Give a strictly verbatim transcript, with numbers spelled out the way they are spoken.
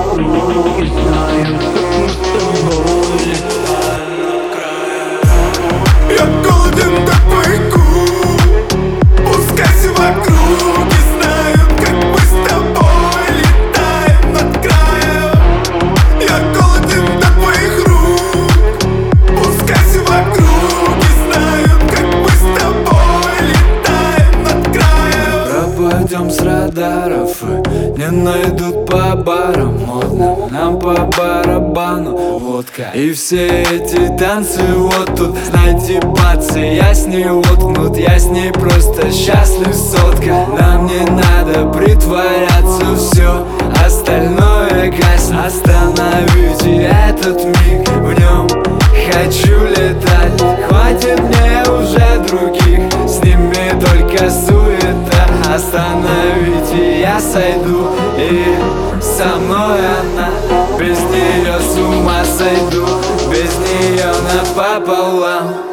И знаем, как мы с тобой летаем над краем. Я голоден до твоих губ, пускайся вокруг. И знаю, как мы с тобой летаем над краем. Я голоден до твоих рук, пускайся вокруг. И знаю, как мы с тобой летаем над краем. Пропадем с радаров и не найдут по барам. Модно, нам по барабану водка. И все эти танцы вот тут. Знаете, бацы, я с ней воткнут. Я с ней просто счастлив сотка. Нам не надо притворяться, все остальное гаснет. Остановите этот миг, в нем хочу летать. Хватит мне уже других, с ними только суета. Остановите, я сойду, и со мной она. Без нее с ума сойду, без нее напополам.